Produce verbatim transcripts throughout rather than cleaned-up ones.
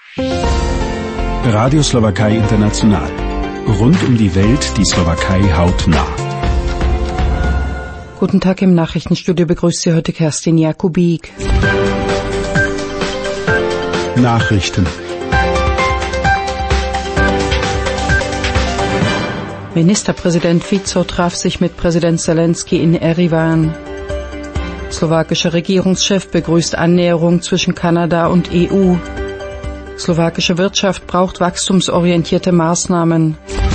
Radio Slowakei International. Rund um die Welt die Slowakei hautnah. Guten Tag, im Nachrichtenstudio begrüßt Sie heute Kerstin Jakubik. Nachrichten. Ministerpräsident Fico traf sich mit Präsident Zelensky in Erivan. Slowakischer Regierungschef begrüßt Annäherung zwischen Kanada und E U. Slowakische Wirtschaft braucht wachstumsorientierte Maßnahmen.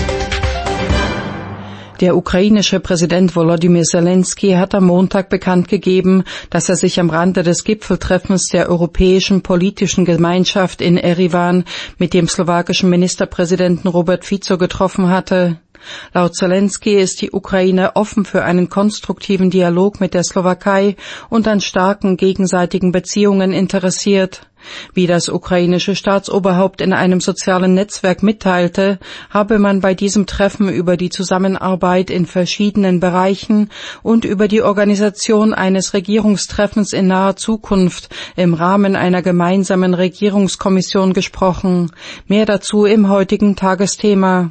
Der ukrainische Präsident Volodymyr Zelensky hat am Montag bekannt gegeben, dass er sich am Rande des Gipfeltreffens der Europäischen Politischen Gemeinschaft in Erivan mit dem slowakischen Ministerpräsidenten Robert Fico getroffen hatte. Laut Zelensky ist die Ukraine offen für einen konstruktiven Dialog mit der Slowakei und an starken gegenseitigen Beziehungen interessiert. Wie das ukrainische Staatsoberhaupt in einem sozialen Netzwerk mitteilte, habe man bei diesem Treffen über die Zusammenarbeit in verschiedenen Bereichen und über die Organisation eines Regierungstreffens in naher Zukunft im Rahmen einer gemeinsamen Regierungskommission gesprochen. Mehr dazu im heutigen Tagesthema.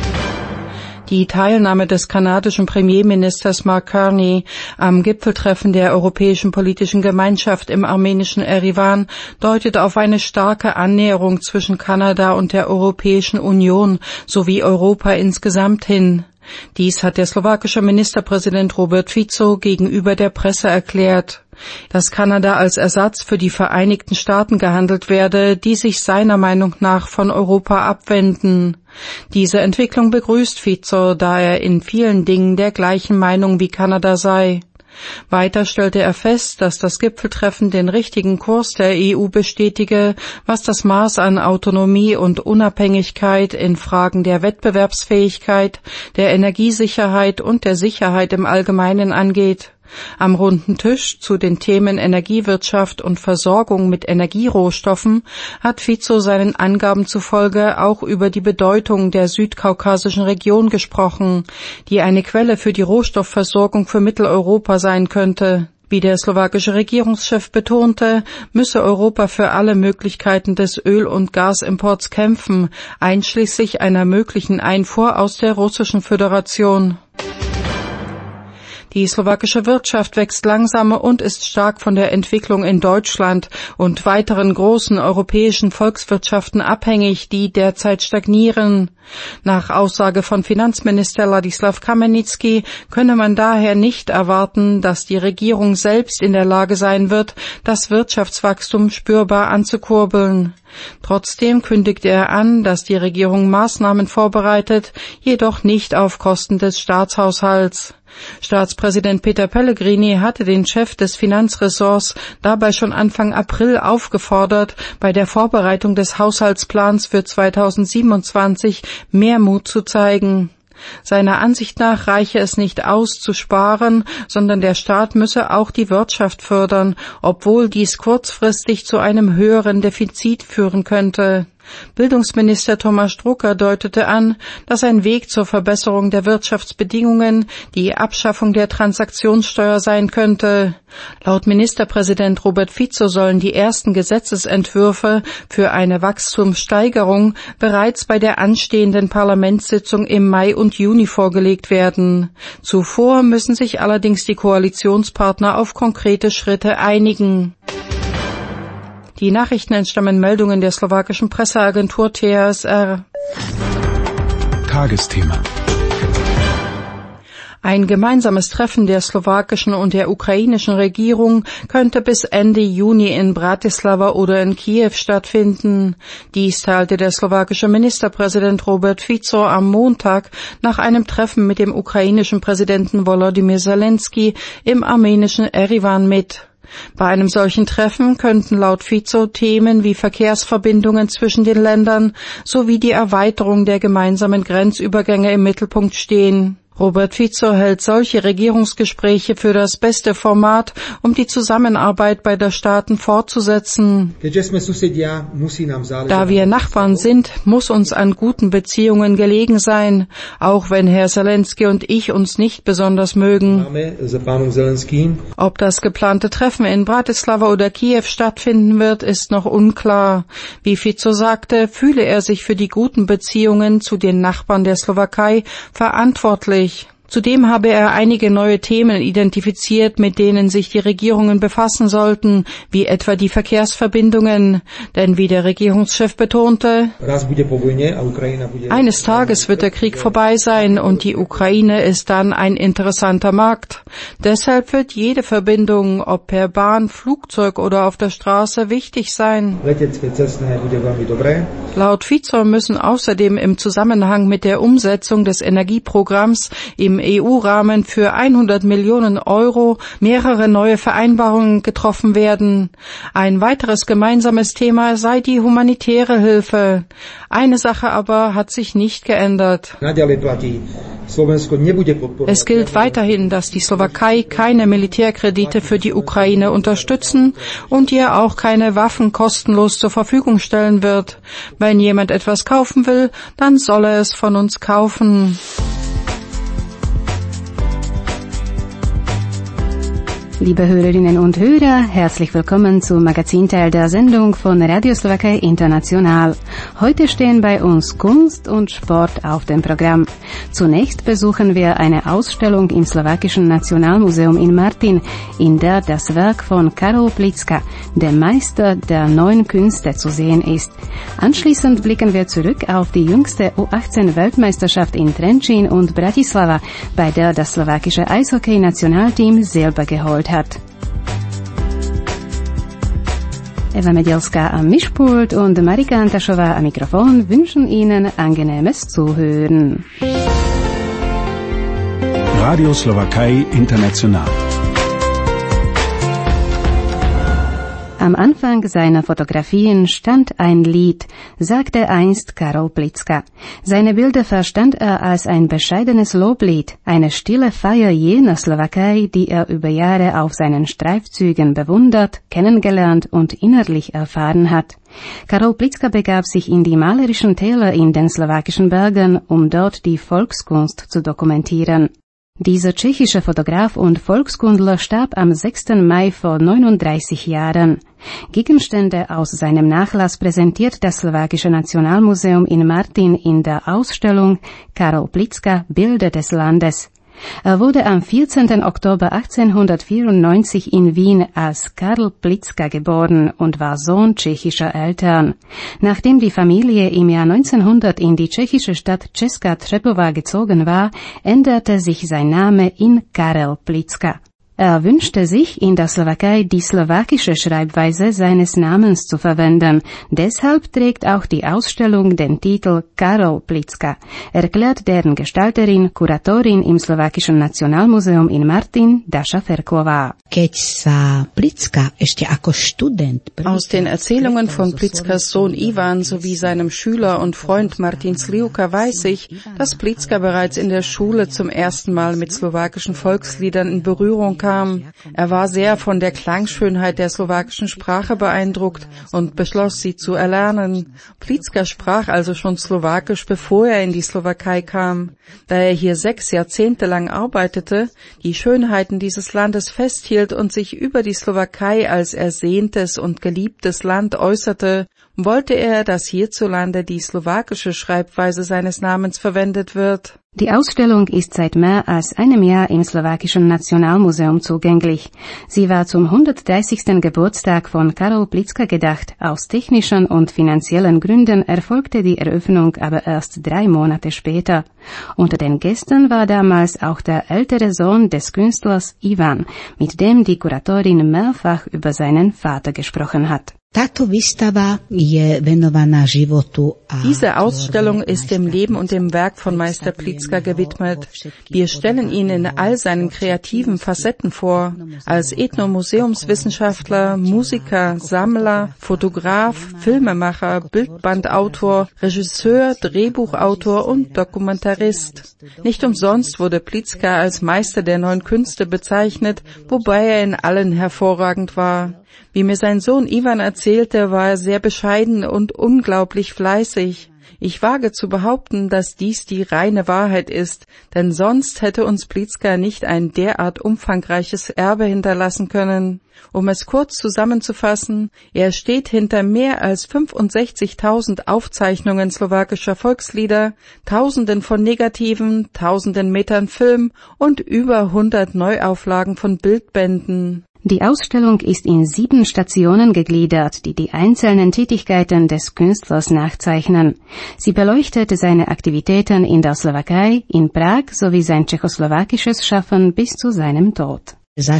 Die Teilnahme des kanadischen Premierministers Mark Carney am Gipfeltreffen der Europäischen Politischen Gemeinschaft im armenischen Erivan deutet auf eine starke Annäherung zwischen Kanada und der Europäischen Union sowie Europa insgesamt hin. Dies hat der slowakische Ministerpräsident Robert Fico gegenüber der Presse erklärt. Dass Kanada als Ersatz für die Vereinigten Staaten gehandelt werde, die sich seiner Meinung nach von Europa abwenden. Diese Entwicklung begrüßt Fico, da er in vielen Dingen der gleichen Meinung wie Kanada sei. Weiter stellte er fest, dass das Gipfeltreffen den richtigen Kurs der E U bestätige, was das Maß an Autonomie und Unabhängigkeit in Fragen der Wettbewerbsfähigkeit, der Energiesicherheit und der Sicherheit im Allgemeinen angeht. Am runden Tisch zu den Themen Energiewirtschaft und Versorgung mit Energierohstoffen hat Fico seinen Angaben zufolge auch über die Bedeutung der südkaukasischen Region gesprochen, die eine Quelle für die Rohstoffversorgung für Mitteleuropa sein könnte. Wie der slowakische Regierungschef betonte, müsse Europa für alle Möglichkeiten des Öl- und Gasimports kämpfen, einschließlich einer möglichen Einfuhr aus der Russischen Föderation. Die slowakische Wirtschaft wächst langsam und ist stark von der Entwicklung in Deutschland und weiteren großen europäischen Volkswirtschaften abhängig, die derzeit stagnieren. Nach Aussage von Finanzminister Ladislav Kamenický könne man daher nicht erwarten, dass die Regierung selbst in der Lage sein wird, das Wirtschaftswachstum spürbar anzukurbeln. Trotzdem kündigte er an, dass die Regierung Maßnahmen vorbereitet, jedoch nicht auf Kosten des Staatshaushalts. Staatspräsident Peter Pellegrini hatte den Chef des Finanzressorts dabei schon Anfang April aufgefordert, bei der Vorbereitung des Haushaltsplans für zweitausendsiebenundzwanzig mehr Mut zu zeigen. Seiner Ansicht nach reiche es nicht aus, zu sparen, sondern der Staat müsse auch die Wirtschaft fördern, obwohl dies kurzfristig zu einem höheren Defizit führen könnte. Bildungsminister Thomas Strucker deutete an, dass ein Weg zur Verbesserung der Wirtschaftsbedingungen die Abschaffung der Transaktionssteuer sein könnte. Laut Ministerpräsident Robert Fico sollen die ersten Gesetzesentwürfe für eine Wachstumssteigerung bereits bei der anstehenden Parlamentssitzung im Mai und Juni vorgelegt werden. Zuvor müssen sich allerdings die Koalitionspartner auf konkrete Schritte einigen. Die Nachrichten entstammen Meldungen der slowakischen Presseagentur T S R. Tagesthema. Ein gemeinsames Treffen der slowakischen und der ukrainischen Regierung könnte bis Ende Juni in Bratislava oder in Kiew stattfinden. Dies teilte der slowakische Ministerpräsident Robert Fico am Montag nach einem Treffen mit dem ukrainischen Präsidenten Volodymyr Zelensky im armenischen Erivan mit. Bei einem solchen Treffen könnten laut Fico Themen wie Verkehrsverbindungen zwischen den Ländern sowie die Erweiterung der gemeinsamen Grenzübergänge im Mittelpunkt stehen. Robert Fico hält solche Regierungsgespräche für das beste Format, um die Zusammenarbeit beider Staaten fortzusetzen. Da wir Nachbarn sind, muss uns an guten Beziehungen gelegen sein, auch wenn Herr Zelensky und ich uns nicht besonders mögen. Ob das geplante Treffen in Bratislava oder Kiew stattfinden wird, ist noch unklar. Wie Fico sagte, fühle er sich für die guten Beziehungen zu den Nachbarn der Slowakei verantwortlich. Zudem habe er einige neue Themen identifiziert, mit denen sich die Regierungen befassen sollten, wie etwa die Verkehrsverbindungen. Denn wie der Regierungschef betonte, eines Tages wird der Krieg vorbei sein und die Ukraine ist dann ein interessanter Markt. Deshalb wird jede Verbindung, ob per Bahn, Flugzeug oder auf der Straße, wichtig sein. Laut Fico müssen außerdem im Zusammenhang mit der Umsetzung des Energieprogramms im E U-Rahmen für hundert Millionen Euro mehrere neue Vereinbarungen getroffen werden. Ein weiteres gemeinsames Thema sei die humanitäre Hilfe. Eine Sache aber hat sich nicht geändert. Es gilt weiterhin, dass die Slowakei keine Militärkredite für die Ukraine unterstützen und ihr auch keine Waffen kostenlos zur Verfügung stellen wird. Wenn jemand etwas kaufen will, dann soll er es von uns kaufen. Liebe Hörerinnen und Hörer, herzlich willkommen zum Magazinteil der Sendung von Radio Slowakei International. Heute stehen bei uns Kunst und Sport auf dem Programm. Zunächst besuchen wir eine Ausstellung im Slowakischen Nationalmuseum in Martin, in der das Werk von Karol Plička, dem Meister der neuen Künste, zu sehen ist. Anschließend blicken wir zurück auf die jüngste U achtzehn Weltmeisterschaft in Trenčín und Bratislava, bei der das slowakische Eishockey-Nationalteam Silber geholt hat. Eva Medielska am Mischpult und Marika Antašová am Mikrofon wünschen Ihnen angenehmes Zuhören. Radio Slowakei International. Am Anfang seiner Fotografien stand ein Lied, sagte einst Karol Plička. Seine Bilder verstand er als ein bescheidenes Loblied, eine stille Feier jener Slowakei, die er über Jahre auf seinen Streifzügen bewundert, kennengelernt und innerlich erfahren hat. Karol Plička begab sich in die malerischen Täler in den slowakischen Bergen, um dort die Volkskunst zu dokumentieren. Dieser tschechische Fotograf und Volkskundler starb am sechsten Mai vor neununddreißig Jahren. Gegenstände aus seinem Nachlass präsentiert das Slowakische Nationalmuseum in Martin in der Ausstellung Karol Plička, Bilder des Landes. Er wurde am vierzehnten Oktober achtzehnhundertvierundneunzig in Wien als Karol Plička geboren und war Sohn tschechischer Eltern. Nachdem die Familie im Jahr neunzehnhundert in die tschechische Stadt Česká Třebová gezogen war, änderte sich sein Name in Karel Plička. Er wünschte sich, in der Slowakei die slowakische Schreibweise seines Namens zu verwenden. Deshalb trägt auch die Ausstellung den Titel Karol Plička, erklärt deren Gestalterin, Kuratorin im Slowakischen Nationalmuseum in Martin, Daša Ferklová. Aus den Erzählungen von Pličkas Sohn Ivan sowie seinem Schüler und Freund Martin Slivka weiß ich, dass Plička bereits in der Schule zum ersten Mal mit slowakischen Volksliedern in Berührung kam. Er war sehr von der Klangschönheit der slowakischen Sprache beeindruckt und beschloss, sie zu erlernen. Plička sprach also schon Slowakisch, bevor er in die Slowakei kam. Da er hier sechs Jahrzehnte lang arbeitete, die Schönheiten dieses Landes festhielt und sich über die Slowakei als ersehntes und geliebtes Land äußerte, wollte er, dass hierzulande die slowakische Schreibweise seines Namens verwendet wird. Die Ausstellung ist seit mehr als einem Jahr im Slowakischen Nationalmuseum zugänglich. Sie war zum hundertdreißigsten Geburtstag von Karol Plička gedacht. Aus technischen und finanziellen Gründen erfolgte die Eröffnung aber erst drei Monate später. Unter den Gästen war damals auch der ältere Sohn des Künstlers Ivan, mit dem die Kuratorin mehrfach über seinen Vater gesprochen hat. Diese Ausstellung ist dem Leben und dem Werk von Meister Plitzka gewidmet. Wir stellen ihn in all seinen kreativen Facetten vor. Als Ethnomuseumswissenschaftler, Musiker, Sammler, Fotograf, Filmemacher, Bildbandautor, Regisseur, Drehbuchautor und Dokumentarist. Nicht umsonst wurde Plitzka als Meister der neuen Künste bezeichnet, wobei er in allen hervorragend war. Wie mir sein Sohn Ivan erzählte, war er sehr bescheiden und unglaublich fleißig. Ich wage zu behaupten, dass dies die reine Wahrheit ist, denn sonst hätte uns Plitzka nicht ein derart umfangreiches Erbe hinterlassen können. Um es kurz zusammenzufassen, er steht hinter mehr als fünfundsechzigtausend Aufzeichnungen slowakischer Volkslieder, Tausenden von Negativen, Tausenden Metern Film und über hundert Neuauflagen von Bildbänden. Die Ausstellung ist in sieben Stationen gegliedert, die die einzelnen Tätigkeiten des Künstlers nachzeichnen. Sie beleuchtet seine Aktivitäten in der Slowakei, in Prag sowie sein tschechoslowakisches Schaffen bis zu seinem Tod.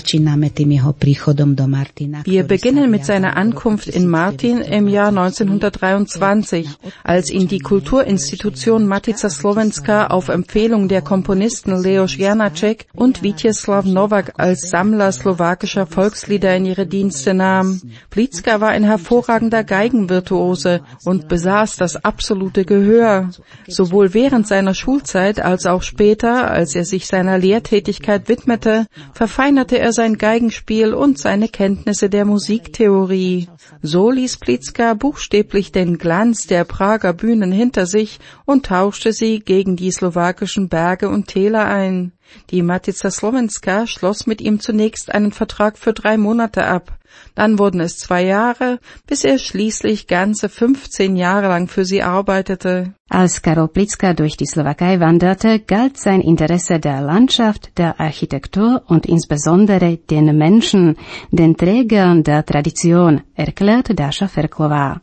Wir beginnen mit seiner Ankunft in Martin im Jahr neunzehnhundertdreiundzwanzig, als ihn die Kulturinstitution Matica Slovenska auf Empfehlung der Komponisten Leoš Janáček und Vítězslav Novák als Sammler slowakischer Volkslieder in ihre Dienste nahm. Plitzka war ein hervorragender Geigenvirtuose und besaß das absolute Gehör. Sowohl während seiner Schulzeit als auch später, als er sich seiner Lehrtätigkeit widmete, verfeinerte er sein Geigenspiel und seine Kenntnisse der Musiktheorie. So ließ Plitzka buchstäblich den Glanz der Prager Bühnen hinter sich und tauschte sie gegen die slowakischen Berge und Täler ein. Die Matica Slovenska schloss mit ihm zunächst einen Vertrag für drei Monate ab. Dann wurden es zwei Jahre, bis er schließlich ganze fünfzehn Jahre lang für sie arbeitete. Als Karol Plitzka durch die Slowakei wanderte, galt sein Interesse der Landschaft, der Architektur und insbesondere den Menschen, den Trägern der Tradition, erklärt Dáša Ferklová.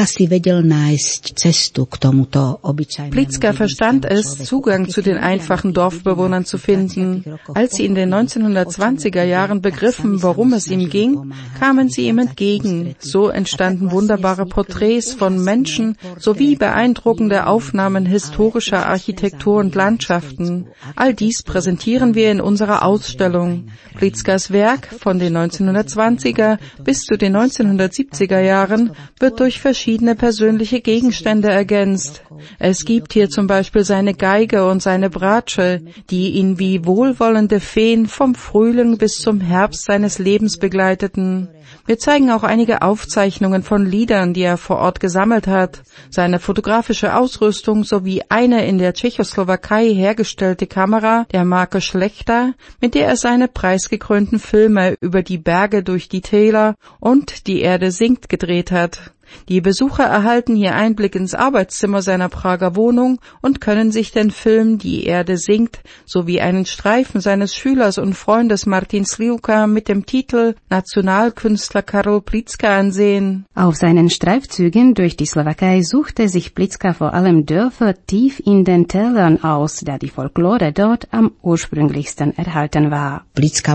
Plitzka verstand es, Zugang zu den einfachen Dorfbewohnern zu finden. Als sie in den neunzehnhundertzwanziger Jahren begriffen, worum es ihm ging, kamen sie ihm entgegen. So entstanden wunderbare Porträts von Menschen sowie beeindruckende Aufnahmen historischer Architektur und Landschaften. All dies präsentieren wir in unserer Ausstellung. Plitzkas Werk von den neunzehnhundertzwanziger bis zu den neunzehnhundertsiebziger Jahren wird durch verschiedene persönliche Gegenstände ergänzt. Es gibt hier zum Beispiel seine Geige und seine Bratsche, die ihn wie wohlwollende Feen vom Frühling bis zum Herbst seines Lebens begleiteten. Wir zeigen auch einige Aufzeichnungen von Liedern, die er vor Ort gesammelt hat, seine fotografische Ausrüstung sowie eine in der Tschechoslowakei hergestellte Kamera der Marke Schlechter, mit der er seine preisgekrönten Filme über die Berge durch die Täler und Die Erde singt gedreht hat. Die Besucher erhalten hier Einblick ins Arbeitszimmer seiner Prager Wohnung und können sich den Film Die Erde singt sowie einen Streifen seines Schülers und Freundes Martin Slivka mit dem Titel Nationalkünstler Karol Plitzka ansehen. Auf seinen Streifzügen durch die Slowakei suchte sich Plitzka vor allem Dörfer tief in den Tälern aus, da die Folklore dort am ursprünglichsten erhalten war. Plitzka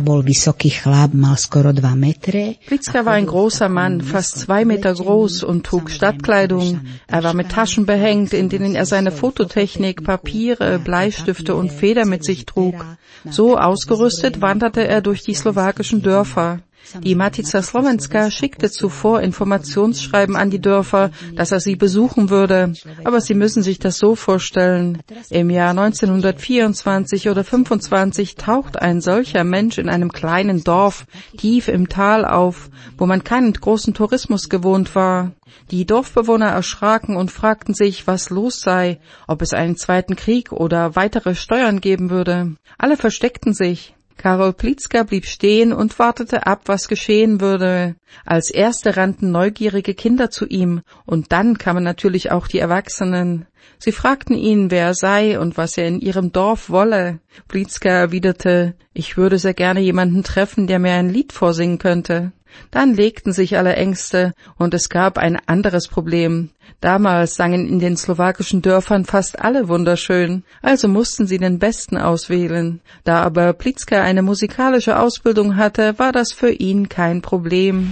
war ein großer Mann, fast zwei Meter groß, und trug Stadtkleidung. Er war mit Taschen behängt, in denen er seine Fototechnik, Papiere, Bleistifte und Feder mit sich trug. So ausgerüstet wanderte er durch die slowakischen Dörfer. Die Matica Slovenska schickte zuvor Informationsschreiben an die Dörfer, dass er sie besuchen würde. Aber Sie müssen sich das so vorstellen. Im Jahr neunzehnhundertvierundzwanzig oder fünfundzwanzig taucht ein solcher Mensch in einem kleinen Dorf, tief im Tal auf, wo man keinen großen Tourismus gewohnt war. Die Dorfbewohner erschraken und fragten sich, was los sei, ob es einen zweiten Krieg oder weitere Steuern geben würde. Alle versteckten sich. Karol Plitzka blieb stehen und wartete ab, was geschehen würde. Als Erste rannten neugierige Kinder zu ihm, und dann kamen natürlich auch die Erwachsenen. Sie fragten ihn, wer er sei und was er in ihrem Dorf wolle. Plitzka erwiderte, ich würde sehr gerne jemanden treffen, der mir ein Lied vorsingen könnte. Dann legten sich alle Ängste und es gab ein anderes Problem. Damals sangen in den slowakischen Dörfern fast alle wunderschön, also mussten sie den Besten auswählen. Da aber Plitzka eine musikalische Ausbildung hatte, war das für ihn kein Problem.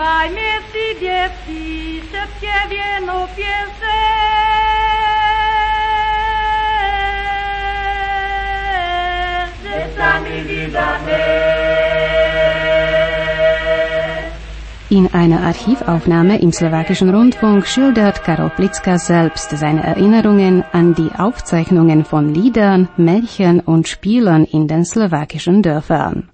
In einer Archivaufnahme im slowakischen Rundfunk schildert Karol Plitzka selbst seine Erinnerungen an die Aufzeichnungen von Liedern, Märchen und Spielen in den slowakischen Dörfern.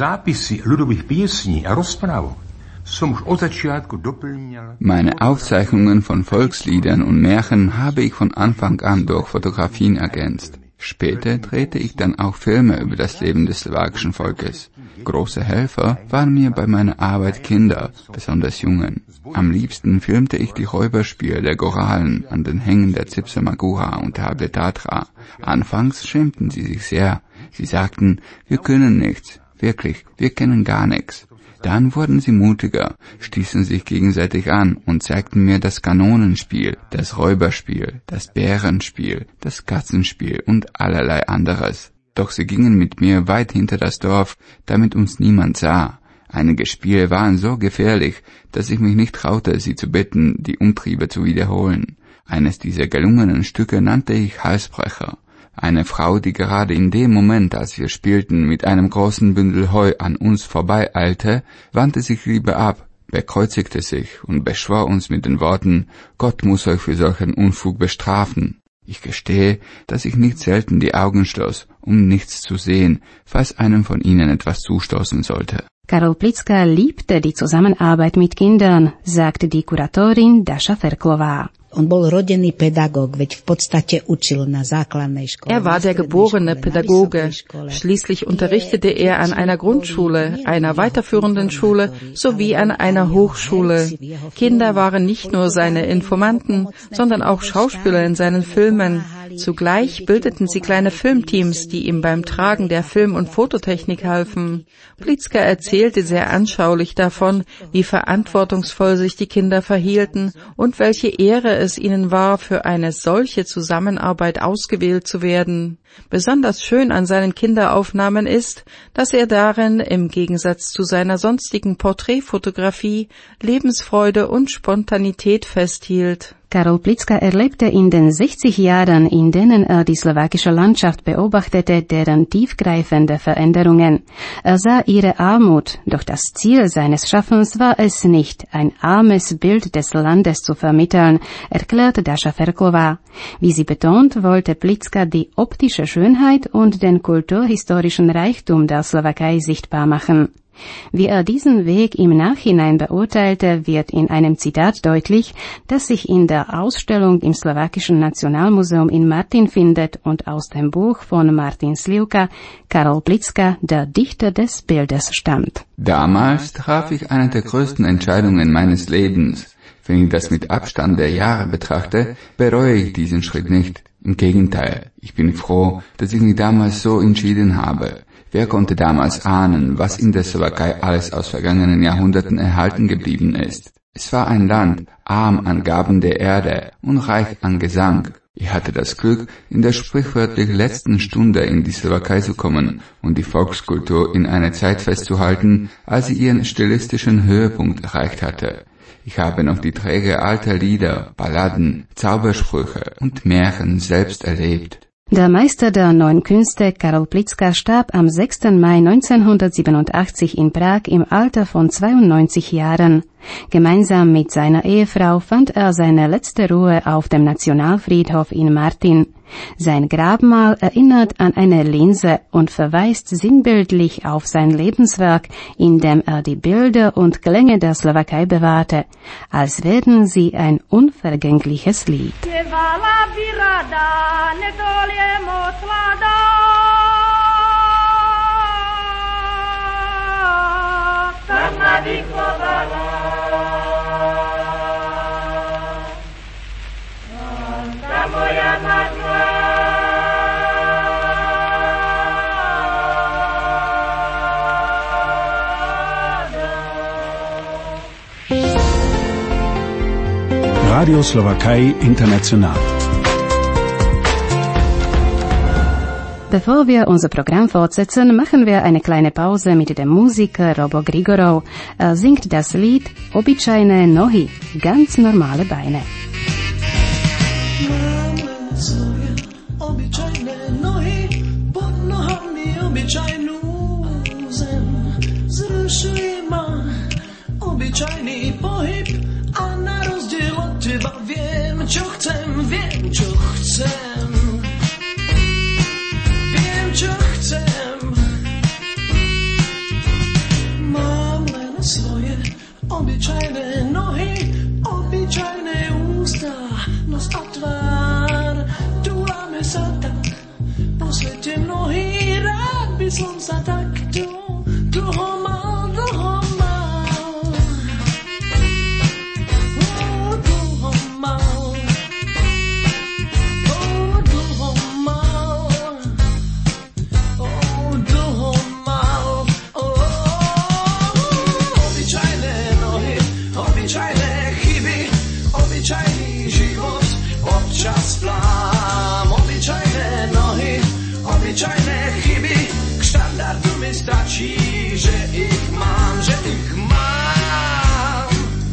Meine Aufzeichnungen von Volksliedern und Märchen habe ich von Anfang an durch Fotografien ergänzt. Später drehte ich dann auch Filme über das Leben des slowakischen Volkes. Große Helfer waren mir bei meiner Arbeit Kinder, besonders Jungen. Am liebsten filmte ich die Räuberspiele der Goralen an den Hängen der Zipse Magura unterhalb der Tatra. Anfangs schämten sie sich sehr. Sie sagten, wir können nichts. Wirklich, wir kennen gar nichts. Dann wurden sie mutiger, stießen sich gegenseitig an und zeigten mir das Kanonenspiel, das Räuberspiel, das Bärenspiel, das Katzenspiel und allerlei anderes. Doch sie gingen mit mir weit hinter das Dorf, damit uns niemand sah. Einige Spiele waren so gefährlich, dass ich mich nicht traute, sie zu bitten, die Umtriebe zu wiederholen. Eines dieser gelungenen Stücke nannte ich Halsbrecher. Eine Frau, die gerade in dem Moment, als wir spielten, mit einem großen Bündel Heu an uns vorbeieilte, wandte sich lieber ab, bekreuzigte sich und beschwor uns mit den Worten, Gott muss euch für solchen Unfug bestrafen. Ich gestehe, dass ich nicht selten die Augen schloss, um nichts zu sehen, falls einem von ihnen etwas zustoßen sollte. Karol Plitzka liebte die Zusammenarbeit mit Kindern, sagte die Kuratorin Dasha Ferklová. Er war der geborene Pädagoge. Schließlich unterrichtete er an einer Grundschule, einer weiterführenden Schule sowie an einer Hochschule. Kinder waren nicht nur seine Informanten, sondern auch Schauspieler in seinen Filmen. Zugleich bildeten sie kleine Filmteams, die ihm beim Tragen der Film- und Fototechnik halfen. Plitzka erzählte sehr anschaulich davon, wie verantwortungsvoll sich die Kinder verhielten und welche Ehre es ihnen war, für eine solche Zusammenarbeit ausgewählt zu werden. Besonders schön an seinen Kinderaufnahmen ist, dass er darin, im Gegensatz zu seiner sonstigen Porträtfotografie, Lebensfreude und Spontanität festhielt. Karol Plitzka erlebte in den sechzig Jahren, in denen er die slowakische Landschaft beobachtete, deren tiefgreifende Veränderungen. Er sah ihre Armut, doch das Ziel seines Schaffens war es nicht, ein armes Bild des Landes zu vermitteln, erklärte Dasha Ferklová. Wie sie betont, wollte Plitzka die optische Schönheit und den kulturhistorischen Reichtum der Slowakei sichtbar machen. Wie er diesen Weg im Nachhinein beurteilte, wird in einem Zitat deutlich, das sich in der Ausstellung im Slowakischen Nationalmuseum in Martin findet und aus dem Buch von Martin Slivka, Karol Plitzka, der Dichter des Bildes, stammt. Damals traf ich eine der größten Entscheidungen meines Lebens. Wenn ich das mit Abstand der Jahre betrachte, bereue ich diesen Schritt nicht. Im Gegenteil, ich bin froh, dass ich mich damals so entschieden habe. Wer konnte damals ahnen, was in der Slowakei alles aus vergangenen Jahrhunderten erhalten geblieben ist? Es war ein Land, arm an Gaben der Erde und reich an Gesang. Ich hatte das Glück, in der sprichwörtlich letzten Stunde in die Slowakei zu kommen und die Volkskultur in einer Zeit festzuhalten, als sie ihren stilistischen Höhepunkt erreicht hatte. Ich habe noch die Träger alter Lieder, Balladen, Zaubersprüche und Märchen selbst erlebt. Der Meister der neuen Künste, Karol Plitzka, starb am sechsten Mai neunzehnhundertsiebenundachtzig in Prag im Alter von zweiundneunzig Jahren. Gemeinsam mit seiner Ehefrau fand er seine letzte Ruhe auf dem Nationalfriedhof in Martin. Sein Grabmal erinnert an eine Linse und verweist sinnbildlich auf sein Lebenswerk, in dem er die Bilder und Klänge der Slowakei bewahrte, als wären sie ein unvergängliches Lied. Radio Slowakei International. Bevor wir unser Programm fortsetzen, machen wir eine kleine Pause mit dem Musiker Robo Grigorov. Er singt das Lied Obyčajné nohy, ganz normale Beine. Máme svoje obyčajné nohy, pod nohami obyčajnú zem. Zrušuje ma obyčajný pohyb a na rozdiel od teba viem, čo chcem, viem, čo chcem. Čo chcem. Mám len svoje obyčajné nohy, obyčajné ústa, nos a tvár. Túlame sa tak po svete mnohý, rád by som sa takto dlho mal, dlho mal. Oh, dlho mal. Obyčajný život, občas plám, obyčajné nohy, obyčajné chyby, k štandardu mi stačí, že ich mám, že ich mám.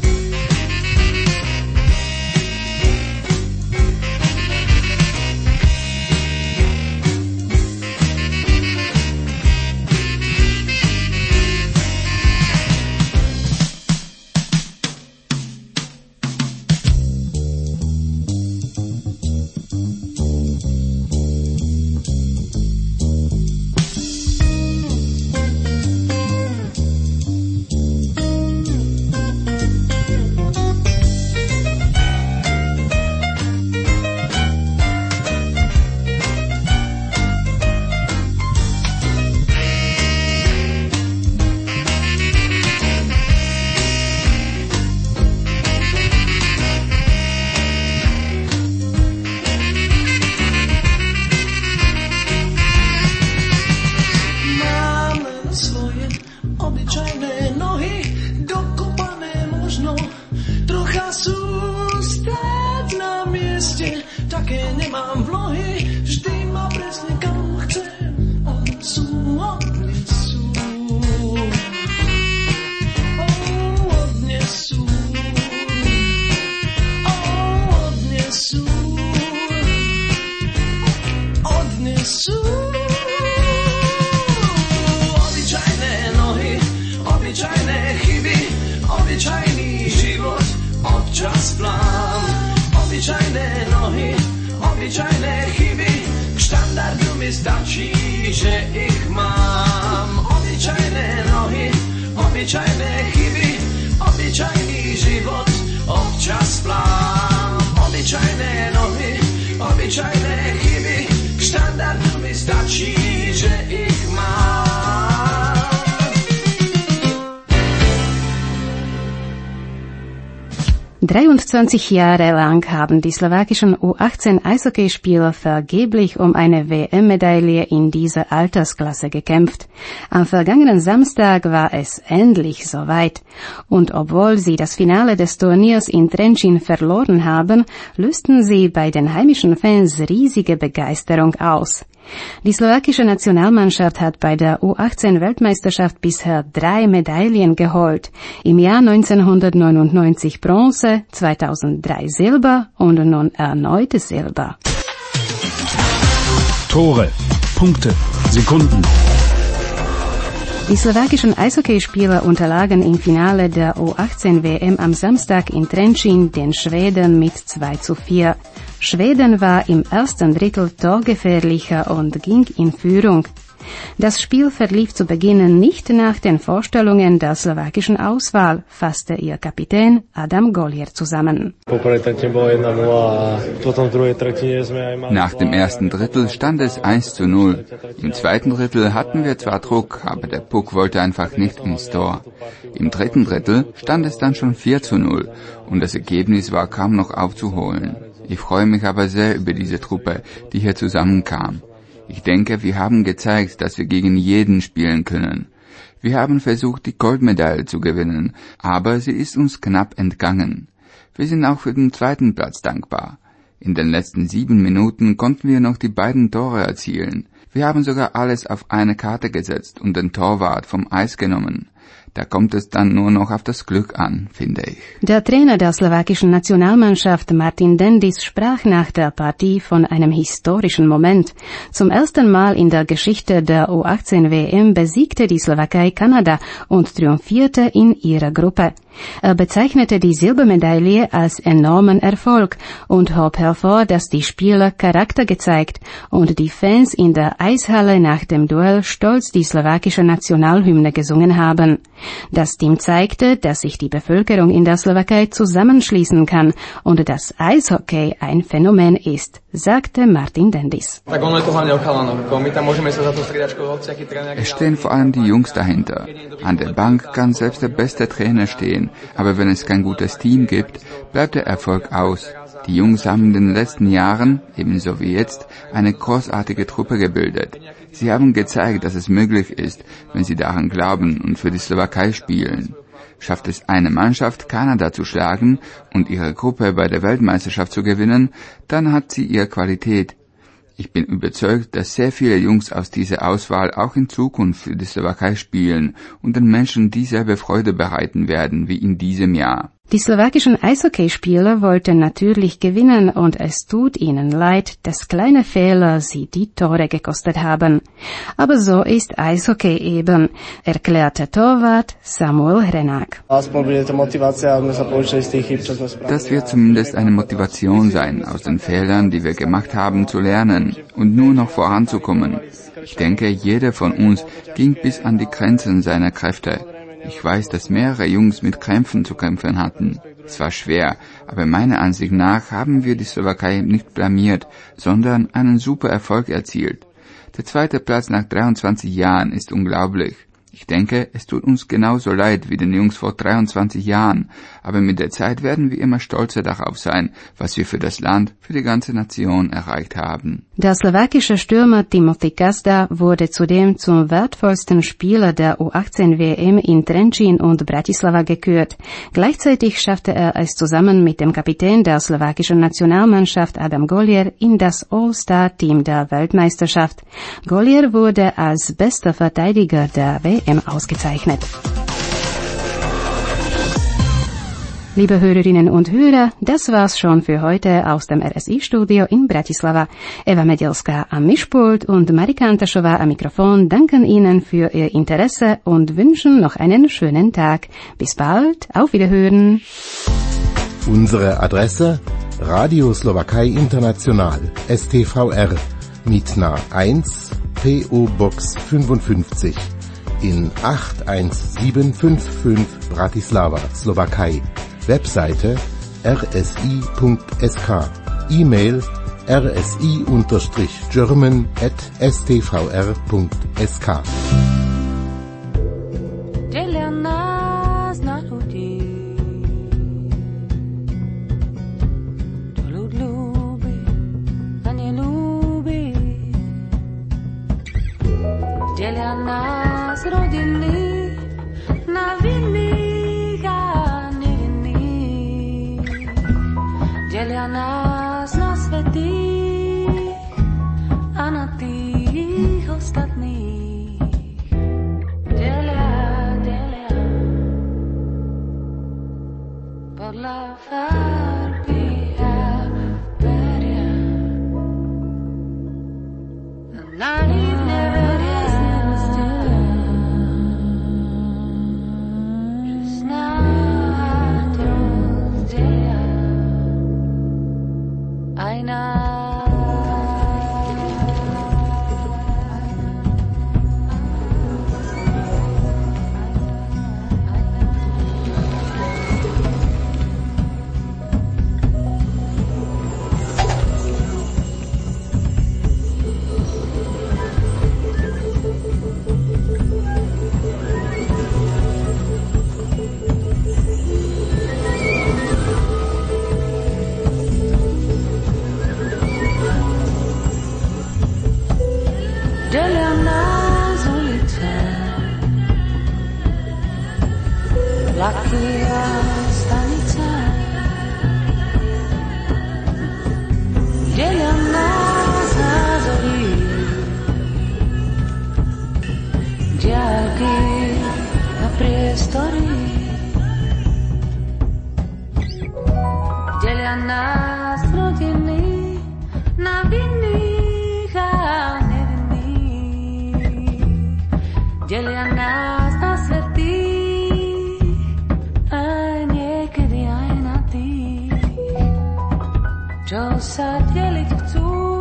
dreiundzwanzig Jahre lang haben die slowakischen U achtzehn Eishockeyspieler vergeblich um eine W M-Medaille in dieser Altersklasse gekämpft. Am vergangenen Samstag war es endlich soweit. Und obwohl sie das Finale des Turniers in Trenčín verloren haben, lösten sie bei den heimischen Fans riesige Begeisterung aus. Die slowakische Nationalmannschaft hat bei der U achtzehn Weltmeisterschaft bisher drei Medaillen geholt. Im Jahr neunzehnhundertneunundneunzig Bronze, zweitausenddrei Silber und nun erneut Silber. Tore, Punkte, Sekunden. Die slowakischen Eishockeyspieler unterlagen im Finale der U achtzehn W M am Samstag in Trenčín den Schweden mit zwei zu vier. Schweden war im ersten Drittel torgefährlicher und ging in Führung. Das Spiel verlief zu Beginn nicht nach den Vorstellungen der slowakischen Auswahl, fasste ihr Kapitän Adam Golier zusammen. Nach dem ersten Drittel stand es eins zu null. Im zweiten Drittel hatten wir zwar Druck, aber der Puck wollte einfach nicht ins Tor. Im dritten Drittel stand es dann schon vier zu null und das Ergebnis war kaum noch aufzuholen. Ich freue mich aber sehr über diese Truppe, die hier zusammenkam. Ich denke, wir haben gezeigt, dass wir gegen jeden spielen können. Wir haben versucht, die Goldmedaille zu gewinnen, aber sie ist uns knapp entgangen. Wir sind auch für den zweiten Platz dankbar. In den letzten sieben Minuten konnten wir noch die beiden Tore erzielen. Wir haben sogar alles auf eine Karte gesetzt und den Torwart vom Eis genommen. Da kommt es dann nur noch auf das Glück an, finde ich. Der Trainer der slowakischen Nationalmannschaft Martin Dendis sprach nach der Partie von einem historischen Moment. Zum ersten Mal in der Geschichte der U achtzehn W M besiegte die Slowakei Kanada und triumphierte in ihrer Gruppe. Er bezeichnete die Silbermedaille als enormen Erfolg und hob hervor, dass die Spieler Charakter gezeigt und die Fans in der Eishalle nach dem Duell stolz die slowakische Nationalhymne gesungen haben. Das Team zeigte, dass sich die Bevölkerung in der Slowakei zusammenschließen kann und dass Eishockey ein Phänomen ist, sagte Martin Dendis. Es stehen vor allem die Jungs dahinter. An der Bank kann selbst der beste Trainer stehen, aber wenn es kein gutes Team gibt, bleibt der Erfolg aus. Die Jungs haben in den letzten Jahren, ebenso wie jetzt, eine großartige Truppe gebildet. Sie haben gezeigt, dass es möglich ist, wenn sie daran glauben und für die Slowakei spielen. Schafft es eine Mannschaft, Kanada zu schlagen und ihre Gruppe bei der Weltmeisterschaft zu gewinnen, dann hat sie ihre Qualität. Ich bin überzeugt, dass sehr viele Jungs aus dieser Auswahl auch in Zukunft für die Slowakei spielen und den Menschen dieselbe Freude bereiten werden wie in diesem Jahr. Die slowakischen Eishockeyspieler wollten natürlich gewinnen und es tut ihnen leid, dass kleine Fehler sie die Tore gekostet haben. Aber so ist Eishockey eben, erklärte Torwart Samuel Hrenak. Das wird zumindest eine Motivation sein, aus den Fehlern, die wir gemacht haben, zu lernen und nur noch voranzukommen. Ich denke, jeder von uns ging bis an die Grenzen seiner Kräfte. Ich weiß, dass mehrere Jungs mit Krämpfen zu kämpfen hatten. Es war schwer, aber meiner Ansicht nach haben wir die Slowakei nicht blamiert, sondern einen super Erfolg erzielt. Der zweite Platz nach dreiundzwanzig Jahren ist unglaublich. Ich denke, es tut uns genauso leid wie den Jungs vor dreiundzwanzig Jahren, aber mit der Zeit werden wir immer stolzer darauf sein, was wir für das Land, für die ganze Nation erreicht haben. Der slowakische Stürmer Timothy Gazda wurde zudem zum wertvollsten Spieler der U achtzehn W M in Trenčín und Bratislava gekürt. Gleichzeitig schaffte er es zusammen mit dem Kapitän der slowakischen Nationalmannschaft Adam Gollier in das All-Star-Team der Weltmeisterschaft. Gollier wurde als bester Verteidiger der W M ausgezeichnet. Liebe Hörerinnen und Hörer, das war's schon für heute aus dem R S I-Studio in Bratislava. Eva Medielska am Mischpult und Marika Antaschova am Mikrofon danken Ihnen für Ihr Interesse und wünschen noch einen schönen Tag. Bis bald, auf Wiederhören. Unsere Adresse: Radio Slowakei International, S T V R, Mitna eins, P O Box fünfundfünfzig in acht eins sieben fünf fünf Bratislava, Slowakei. Webseite r s i punkt s k, E-Mail r s i German at s t v r punkt s k. Delia nás rodiny na vinných a nevinných. Delia nás na svätých a na tých ostatných. Delia, delia podľa farby a peria. Naivne delia nás na svety, aj niekedy aj na tých, čo sa deliť chcú.